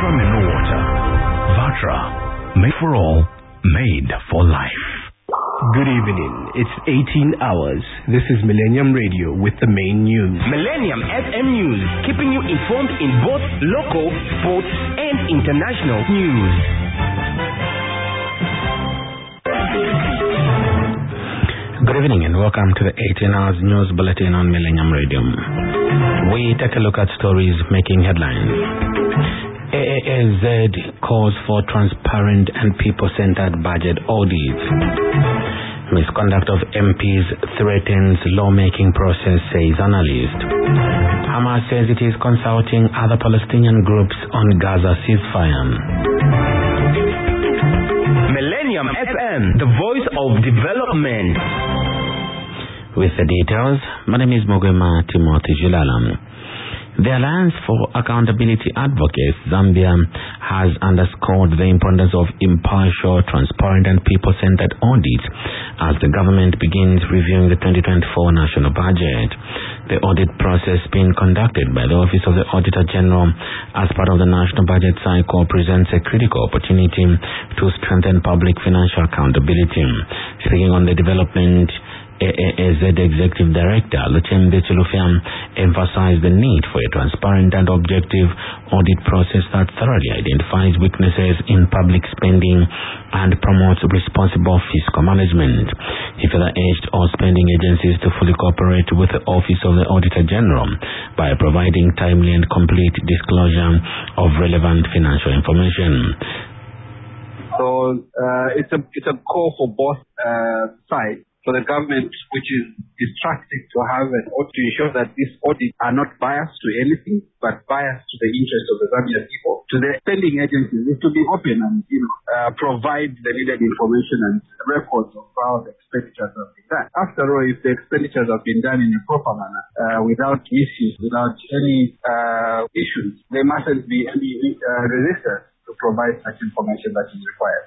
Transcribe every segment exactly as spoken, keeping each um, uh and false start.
Vatra Mineral Water. Vatra, made for all, made for life. Good evening. It's eighteen hours. This is Millennium Radio with the main news. Millennium F M News, keeping you informed in both local, sports, and international news. Good evening and welcome to the eighteen hours news bulletin on Millennium Radio. We take a look at stories making headlines. A A A Z calls for transparent and people-centered budget audits. Misconduct of M Ps threatens lawmaking process, says analyst. Hamas says it is consulting other Palestinian groups on Gaza ceasefire. Millennium F M, the voice of development. With the details, my name is Mogwema Timothy Julalam. The Alliance for Accountability Advocates, Zambia, has underscored the importance of impartial, transparent and people-centered audits as the government begins reviewing the twenty twenty-four national budget. The audit process being conducted by the Office of the Auditor General as part of the national budget cycle presents a critical opportunity to strengthen public financial accountability. Speaking on the development, A A A Z Executive Director Luchembe Chilufya emphasized the need for a transparent and objective audit process that thoroughly identifies weaknesses in public spending and promotes responsible fiscal management. He further urged all spending agencies to fully cooperate with the Office of the Auditor General by providing timely and complete disclosure of relevant financial information. So uh, it's a it's a call for both uh, sides. For the government, which is distracting to have an audit to ensure that these audits are not biased to anything, but biased to the interest of the Zambian people. To the spending agencies, is to be open and you know uh, provide the needed information and records of how the expenditures have been done. After all, if the expenditures have been done in a proper manner, uh, without issues, without any uh, issues, there mustn't be any uh, resistance to provide such information that is required.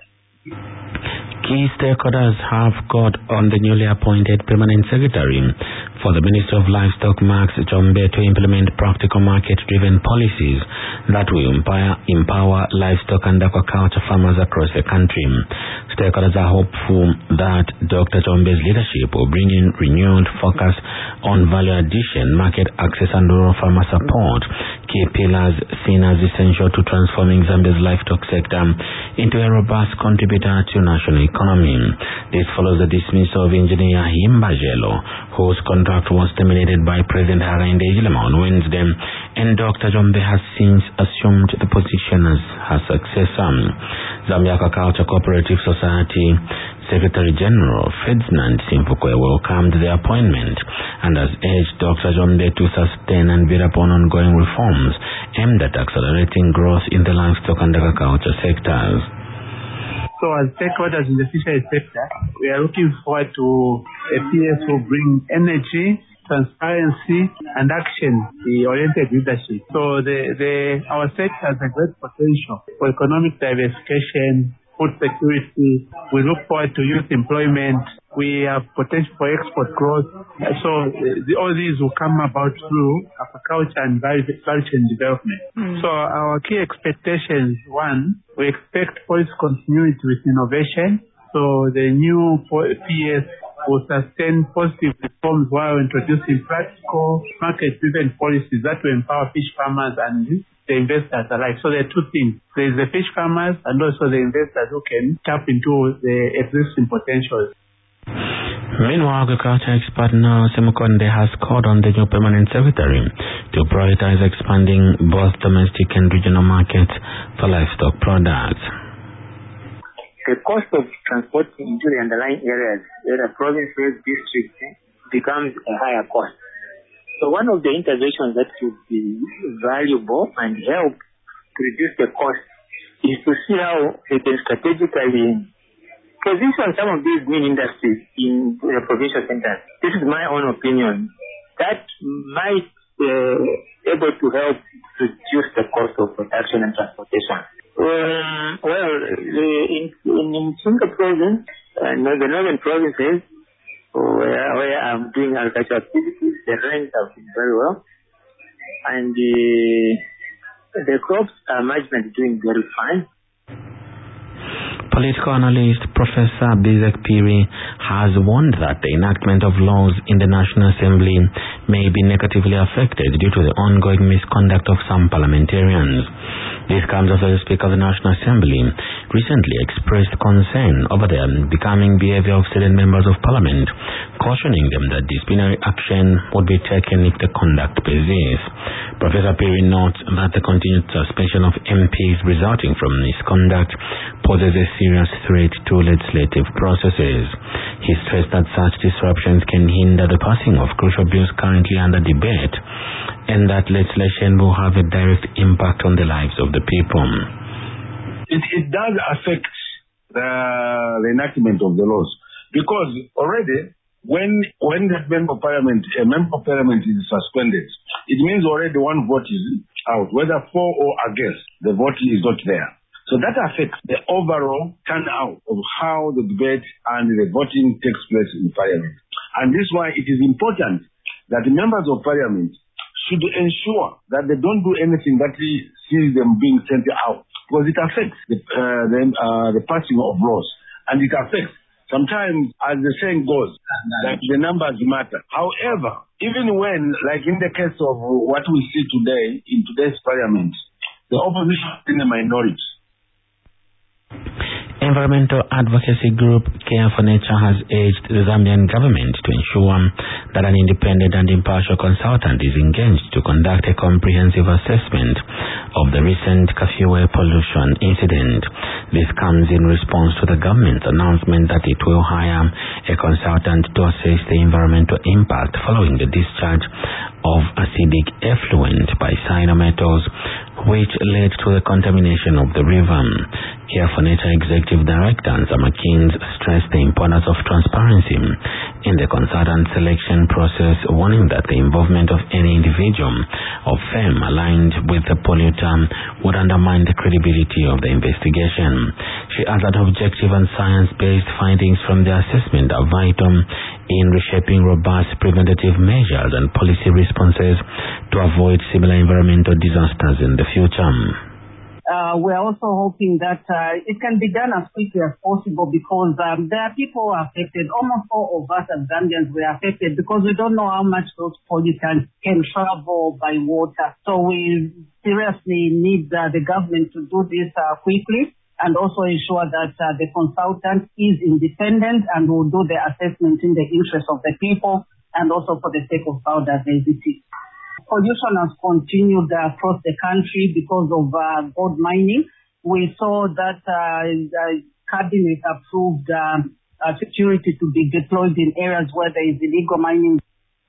Key stakeholders have called on the newly appointed Permanent Secretary for the Ministry of Livestock, Max Jombe, to implement practical market-driven policies that will empower, empower livestock and aquaculture farmers across the country. Stakeholders are hopeful that Doctor Jombe's leadership will bring in renewed focus on value addition, market access and rural farmer support, key pillars seen as essential to transforming Zambia's livestock sector into a robust contributor to national economy. This follows the dismissal of engineer Himba Jelo, whose contract was terminated by President Hakainde Hichilema on Wednesday, and Doctor Jombe has since assumed the position as her successor. Zambia Aquaculture Cooperative Society Secretary General Ferdinand Simfukwe welcomed the appointment and has urged Doctor Jombe to sustain and build upon ongoing reforms aimed at accelerating growth in the livestock and agriculture sectors. So as stakeholders in the fisheries sector, we are looking forward to a P S who bring energy, transparency and action-oriented leadership. So the, the, our sector has a great potential for economic diversification, food security. We look forward to youth employment. We have potential for export growth. So the, all these will come about through agriculture and value chain development. Mm. So our key expectations, one, we expect policy continuity with innovation. So the new P S will sustain positive reforms while introducing practical market-driven policies that will empower fish farmers and the investors alike. So there are two things. There is the fish farmers and also the investors who can tap into the existing potentials. Meanwhile, agriculture expert Nao Semukonde has called on the new permanent secretary to prioritize expanding both domestic and regional markets for livestock products. The cost of transporting into the underlying areas, whether provinces, districts, becomes a higher cost. So one of the interventions that could be valuable and help to reduce the cost is to see how we can strategically position some of these main industries in the provincial centers. This is my own opinion. That might uh, able to help reduce the cost of production and transportation. Um, well, the, in, in Chinga province, uh, the northern provinces, where, where I'm doing agricultural activities, the rains have been very well. And uh, The crops uh, management is doing very fine. Political analyst Professor Bizek Piri has warned that the enactment of laws in the National Assembly may be negatively affected due to the ongoing misconduct of some parliamentarians. This comes after the Speaker of the National Assembly recently expressed concern over the becoming behavior of certain members of Parliament, cautioning them that disciplinary action would be taken if the conduct persists. Professor Piri notes that the continued suspension of M Ps resulting from misconduct poses a serious threat to legislative processes. He stressed that such disruptions can hinder the passing of crucial bills currently under debate, and that legislation will have a direct impact on the lives of the people. It, it does affect the, the enactment of the laws, because already when when that member of parliament, a member of parliament is suspended, it means already one vote is out, whether for or against, the vote is not there. So that affects the overall turnout of how the debate and the voting takes place in parliament. And this is why it is important that the members of parliament should ensure that they don't do anything that sees them being sent out, because it affects the, uh, the, uh, the passing of laws, and it affects, sometimes, as the saying goes, that the numbers matter. However, even when, like in the case of what we see today in today's parliament, the opposition is in a minority. Environmental advocacy group Care for Nature has urged the Zambian government to ensure that an independent and impartial consultant is engaged to conduct a comprehensive assessment of the recent Kafue pollution incident. This comes in response to the government's announcement that it will hire a consultant to assess the environmental impact following the discharge of acidic effluent by cyanometals, which led to the contamination of the river. Care for Nature Executive Director Ansa McKeans stressed the importance of transparency in the consultant selection process, warning that the involvement of any individual or firm aligned with the polluter would undermine the credibility of the investigation. She adds that objective and science-based findings from the assessment are vital in reshaping robust preventative measures and policy responses to avoid similar environmental disasters in the future. Uh, we're also hoping that uh, it can be done as quickly as possible, because um, there are people affected. Almost all of us as Zambians were affected, because we don't know how much those pollutants can travel by water. So we seriously need uh, the government to do this uh, quickly, and also ensure that uh, the consultant is independent and will do the assessment in the interest of the people and also for the sake of biodiversity. Pollution has continued uh, across the country because of uh, gold mining. We saw that uh, the cabinet approved uh, uh, security to be deployed in areas where there is illegal mining.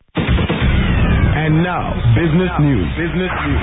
And now, business news. Business news.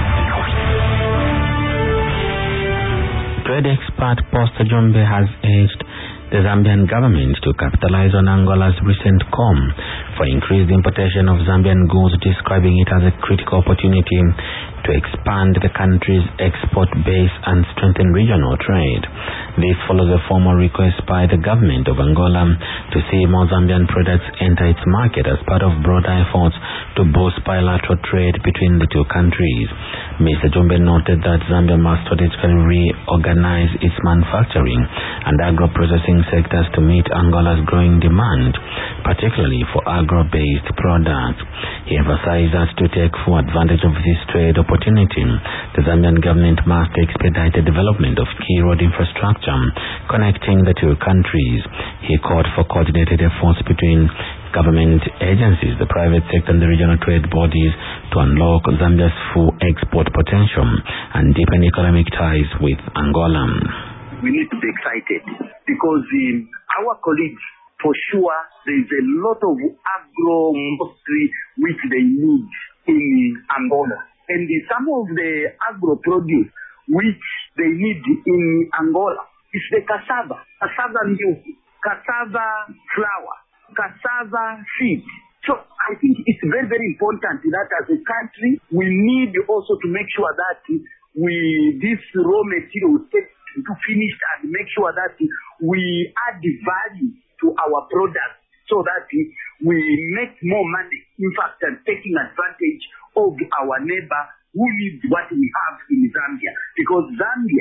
Trade expert Pastor Jombe has urged the Zambian government to capitalize on Angola's recent call for increased importation of Zambian goods, describing it as a critical opportunity to expand the country's export base and strengthen regional trade. This follows a formal request by the government of Angola to see more Zambian products enter its market as part of broader efforts to boost bilateral trade between the two countries. Mister Jombe noted that Zambia must strategically reorganize its manufacturing and agro-processing sectors to meet Angola's growing demand, particularly for agro-based products. He emphasized that to take full advantage of this trade opportunity, the Zambian government must expedite the development of key road infrastructure connecting the two countries. He called for coordinated efforts between government agencies, the private sector and the regional trade bodies to unlock Zambia's full export potential and deepen economic ties with Angola. We need to be excited because um, our colleagues, for sure, there is a lot of agro industry which they need in Angola. And some of the agro produce which they need in Angola is the cassava, cassava milk, cassava flour, cassava seed. So I think it's very, very important that as a country, we need also to make sure that we, this raw material get to finish and make sure that we add value to our products so that we make more money, in fact, and taking advantage of our neighbor who needs what we have in Zambia, because Zambia